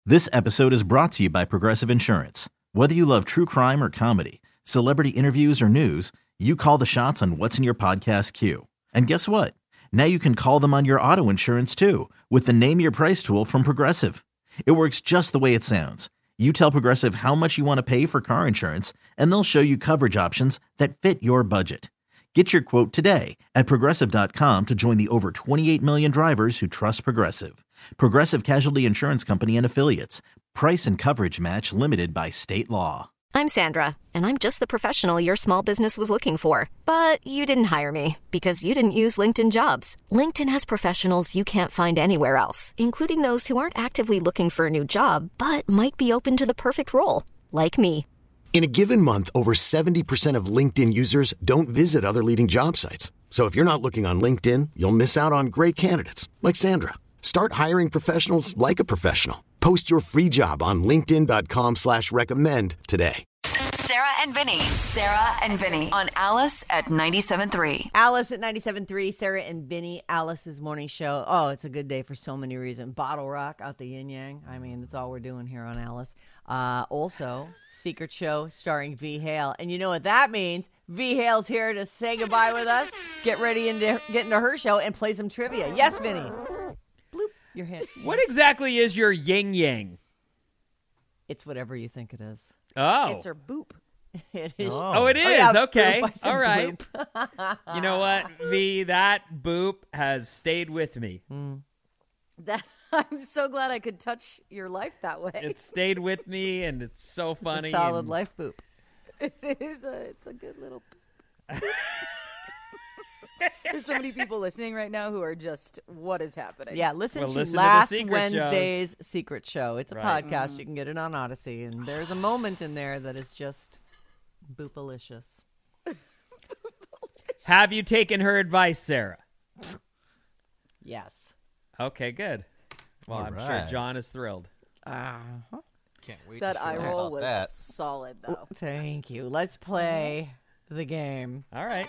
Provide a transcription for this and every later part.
This episode is brought to you by Progressive Insurance. Whether you love true crime or comedy, celebrity interviews or news, you call the shots on what's in your podcast queue. And guess what? Now you can call them on your auto insurance too with the Name Your Price tool from Progressive. It works just the way it sounds. You tell Progressive how much you want to pay for car insurance, and they'll show you coverage options that fit your budget. Get your quote today at Progressive.com to join the over 28 million drivers who trust Progressive. Progressive Casualty Insurance Company and Affiliates. Price and coverage match limited by state law. I'm Sandra, and I'm just the professional your small business was looking for. But you didn't hire me because you didn't use LinkedIn Jobs. LinkedIn has professionals you can't find anywhere else, including those who aren't actively looking for a new job, but might be open to the perfect role, like me. In a given month, over 70% of LinkedIn users don't visit other leading job sites. So if you're not looking on LinkedIn, you'll miss out on great candidates like Sandra. Start hiring professionals like a professional. Post your free job on linkedin.com/recommend today. Sarah and Vinny on Alice at 97.3. Alice at 97.3, Sarah and Vinny, Alice's morning show. Oh, it's a good day for so many reasons. Bottle rock out the yin yang. I mean, that's all we're doing here on Alice. Also, Secret Show starring V. Hale. And you know what that means? V. Hale's here to say goodbye with us, get into her show, and play some trivia. Yes, Vinny. Bloop, your hit. What exactly is your yin yang? It's whatever you think it is. Oh. It's her boop. It is. Oh, it is. Yeah, okay. boop. All right. You know what, V? That boop has stayed with me. I'm so glad I could touch your life that way. It stayed with me, and it's so funny. It's a solid life boop. It's a good little boop. There's so many people listening right now who are just, what is happening? Yeah, listen Well, to listen to the last Secret Wednesday's Secret Show. It's a Right. podcast. You can get it on Odyssey. And there's a moment in there that is just boopalicious. Have you taken her advice, Sarah? Yes. Okay, good. Well, I'm sure right. John is thrilled. Can't wait That to eye hear roll about was that. solid, though. Thank you. Let's play the game. All right.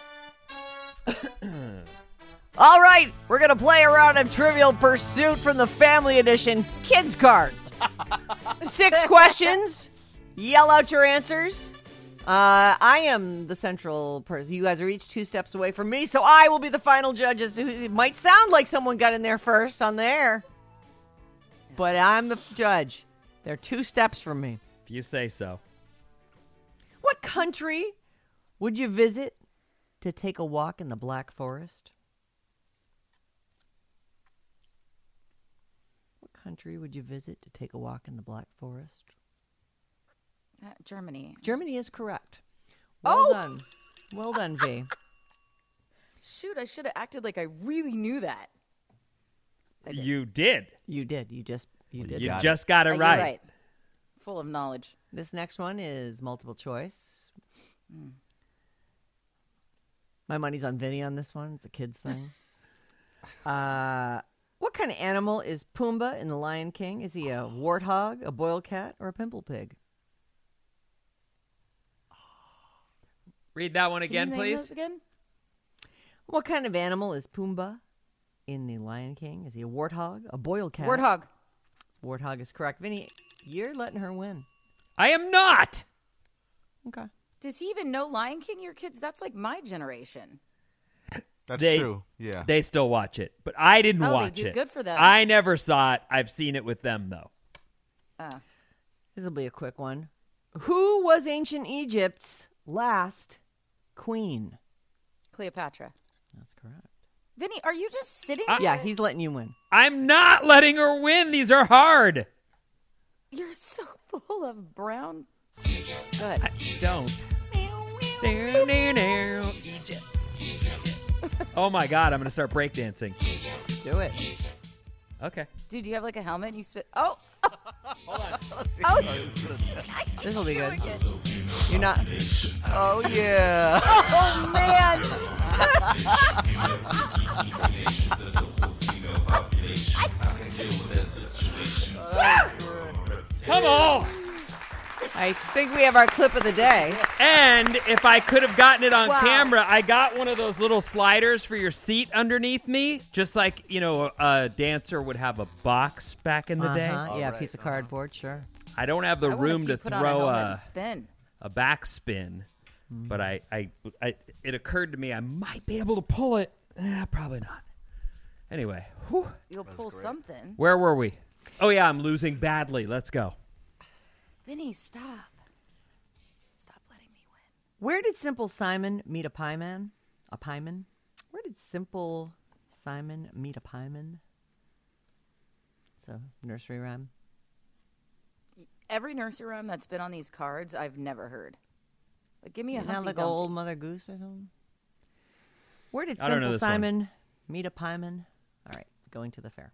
All right, we're going to play a round of Trivial Pursuit from the Family Edition Kids Cards. 6 questions. Yell out your answers. I am the central person. You guys are each 2 steps away from me, so I will be the final judge. It might sound like someone got in there first on the air, but I'm the judge. They're 2 steps from me. If you say so. What country would you visit to take a walk in the Black Forest? What country would you visit to take a walk in the Black Forest? Germany. Germany is correct. Well done. Well done, V. Shoot, I should have acted like I really knew that. You did. You did. You did. You just got it You're right. right. Full of knowledge. This next one is multiple choice. My money's on Vinny on this one. It's a kid's thing. What kind of animal is Pumbaa in The Lion King? Is he a warthog, a boiled cat, or a pimple pig? Read that one Can again, you name please. those again? What kind of animal is Pumbaa in The Lion King? Is he a warthog, a boiled cat? Warthog. Warthog is correct. Vinny, you're letting her win. I am not. Okay. Does he even know Lion King? Your kids, that's like my generation. That's They- true. Yeah. They still watch it, but I didn't Oh, watch they do. it. Good for them. I never saw it. I've seen it with them, though. This will be a quick one. Who was ancient Egypt's last queen? Cleopatra. That's correct. Vinny, are you just sitting there? Yeah, he's letting you win. I'm not letting her win. These are hard. You're so full of brown. Good. Don't. Oh my God, I'm going to start breakdancing. Do it. Okay. Dude, do you have like a helmet? You spit. Oh. Hold on. Oh. This will be good. You're not. Oh, yeah. Oh, man. Come on. I think we have our clip of the day. And if I could have gotten it on camera, I got one of those little sliders for your seat underneath me, just like, a dancer would have a box back in the day. Yeah, a piece of cardboard, sure. I don't have the room to put on throw a helmet and spin. a backspin, but it occurred to me I might be able to pull it. Probably not. Anyway, You'll pull something. where were we? Oh, yeah, I'm losing badly. Let's go. Vinny, stop. Stop letting me win. Where did Simple Simon meet a pie man? A pieman? Where did Simple Simon meet a pieman? So, nursery rhyme. Every nursery rhyme that's been on these cards, I've never heard. Like, give me a Not Humpty like Dumpty. old Mother Goose or something? Where did I don't know Simple this one. Simon meet a pieman? All right, going to the fair.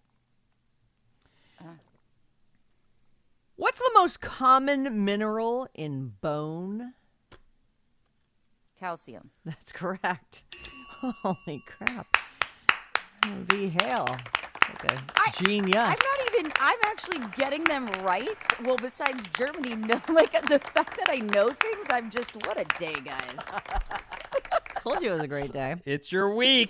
What's the most common mineral in bone? Calcium. That's correct. Holy crap. V. Hale. Like a genius. I'm actually getting them right. Well, besides Germany, no, like the fact that I know things, I'm just, what a day, guys. Told you it was a great day. It's your week.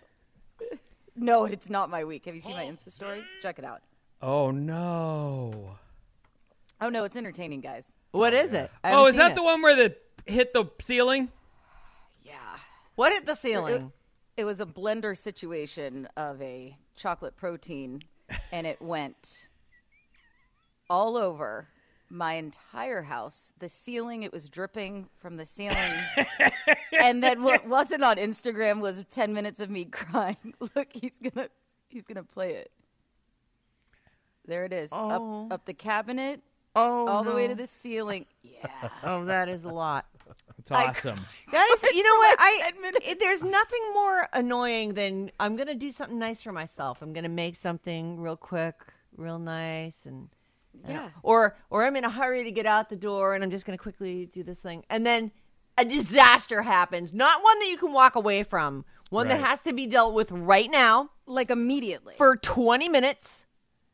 No, it's not my week. Have you seen my Insta story? Check it out. Oh, no. Oh, no, it's entertaining, guys. What is it? Oh, is that the one where the hit the ceiling? Yeah. What hit the ceiling? It was a blender situation of a chocolate protein, and it went all over my entire house. The ceiling, it was dripping from the ceiling. And then what wasn't on Instagram was 10 minutes of me crying. Look, he's gonna play it. There it is. Oh. Up the cabinet. Oh, all the way no. to the ceiling. Yeah. Oh, that is a lot. It's awesome. That is, you know what? There's nothing more annoying than I'm going to do something nice for myself. I'm going to make something real quick, real nice, and Yeah. or I'm in a hurry to get out the door, and I'm just going to quickly do this thing, and then a disaster happens. Not one that you can walk away from. One that Right. has to be dealt with right now Like immediately. for 20 minutes,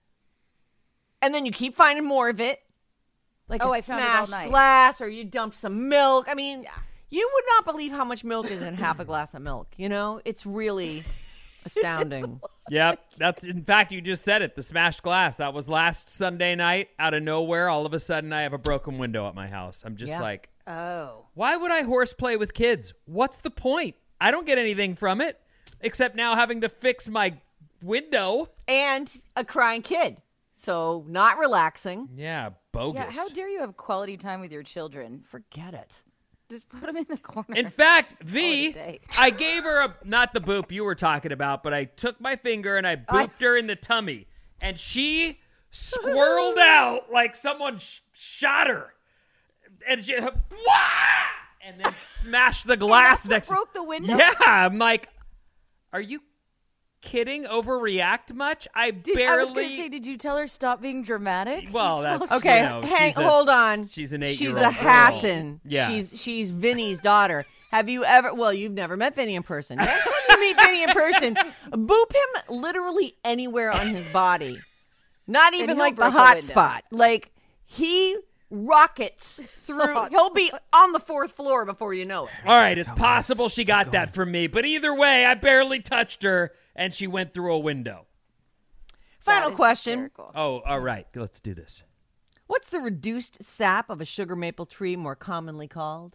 and then you keep finding more of it. Like Oh, a I found it all smashed night. glass, or you dumped some milk. I mean, you would not believe how much milk is in half a glass of milk. You know, it's really astounding. Yep. That's, in fact, you just said it. The smashed glass. That was last Sunday night. Out of nowhere, all of a sudden, I have a broken window at my house. I'm just Yeah. like, Oh. why would I horseplay with kids? What's the point? I don't get anything from it, except now having to fix my window. And a crying kid. So not relaxing. Yeah, bogus. Yeah, how dare you have quality time with your children? Forget it. Just put them in the corner. In fact, Call it V, a day. I gave her not the boop you were talking about, but I took my finger and I booped her in the tummy, and she squirreled out like someone shot her, and she, wah! And then smashed the glass that's what next. broke the window? Yeah, I'm like, are you kidding? Overreact much? I I was going to barely. say, did you tell her stop being dramatic? Well, that's Okay, you know, hold on. She's an She's 8-year-old a girl. Hassan. Yeah. She's Vinny's daughter. Have you ever? Well, you've never met Vinny in person. Next time you meet Vinny in person, boop him literally anywhere on his body. Not even he'll like the break a hot window. spot. Like he rockets through. He'll be on the 4th floor before you know it. All right, it's possible she got that from me, but either way, I barely touched her, and she went through a window. Final That is question. hysterical. Oh, all right, let's do this. What's the reduced sap of a sugar maple tree more commonly called?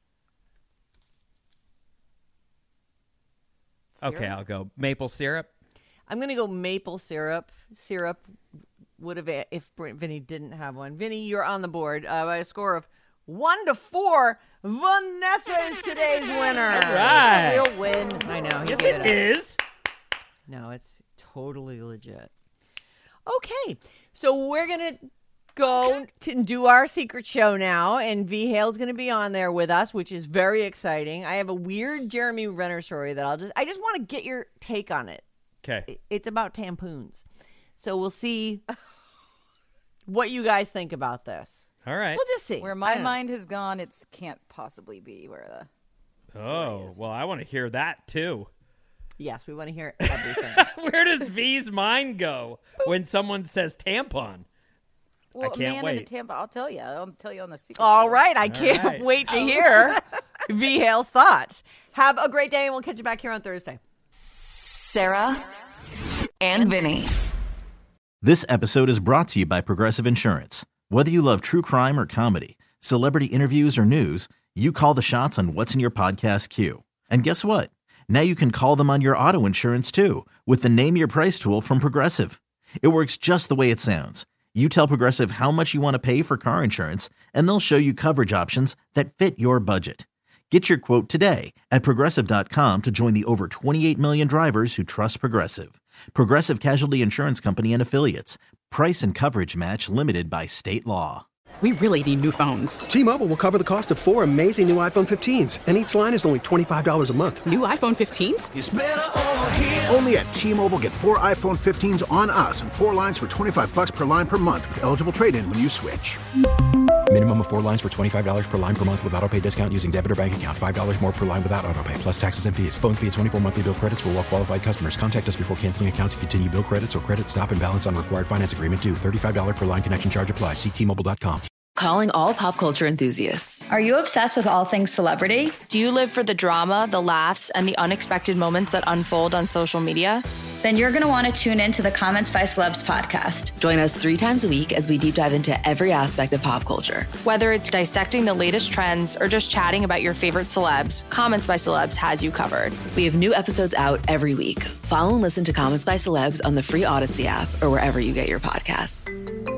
Okay, I'll go maple syrup. I'm going to go maple syrup. Syrup would have, if Vinny didn't have one. Vinny, you're on the board by a score of 1-4. Vanessa is today's winner. Right. Real win. I know. he Yes, gave it up. is. No, it's totally legit. Okay, so we're going to go to do our secret show now, and V. Hale's going to be on there with us, which is very exciting. I have a weird Jeremy Renner story that I just want to get your take on it. Okay. It's about tampoons. So we'll see what you guys think about this. All right. We'll just see. Where I my don't know. mind has gone, it can't possibly be where the Oh, is. well, I want to hear that too. Yes, we want to hear everything. Where does V's mind go when someone says tampon? Well, can't man in the wait. Tampa, I'll tell you on the secret. All show. right, I can't right. wait to hear V. Hale's thoughts. Have a great day, and we'll catch you back here on Thursday. Sarah and Vinny. This episode is brought to you by Progressive Insurance. Whether you love true crime or comedy, celebrity interviews or news, you call the shots on what's in your podcast queue. And guess what? Now you can call them on your auto insurance too with the Name Your Price tool from Progressive. It works just the way it sounds. You tell Progressive how much you want to pay for car insurance, and they'll show you coverage options that fit your budget. Get your quote today at Progressive.com to join the over 28 million drivers who trust Progressive. Progressive Casualty Insurance Company and Affiliates. Price and coverage match limited by state law. We really need new phones. T-Mobile will cover the cost of 4 amazing new iPhone 15s, and each line is only $25 a month. New iPhone 15s? It's better over here. Only at T-Mobile, get 4 iPhone 15s on us and 4 lines for $25 per line per month with eligible trade-in when you switch. Minimum of 4 lines for $25 per line per month with autopay discount using debit or bank account. $5 more per line without autopay, plus taxes and fees. Phone fee at 24 monthly bill credits for well-qualified customers. Contact us before canceling account to continue bill credits or credit stop and balance on required finance agreement due. $35 per line connection charge applies. See T-Mobile.com. Calling all pop culture enthusiasts. Are you obsessed with all things celebrity? Do you live for the drama, the laughs, and the unexpected moments that unfold on social media? Then you're going to want to tune in to the Comments by Celebs podcast. Join us 3 times a week as we deep dive into every aspect of pop culture. Whether it's dissecting the latest trends or just chatting about your favorite celebs, Comments by Celebs has you covered. We have new episodes out every week. Follow and listen to Comments by Celebs on the free Odyssey app or wherever you get your podcasts.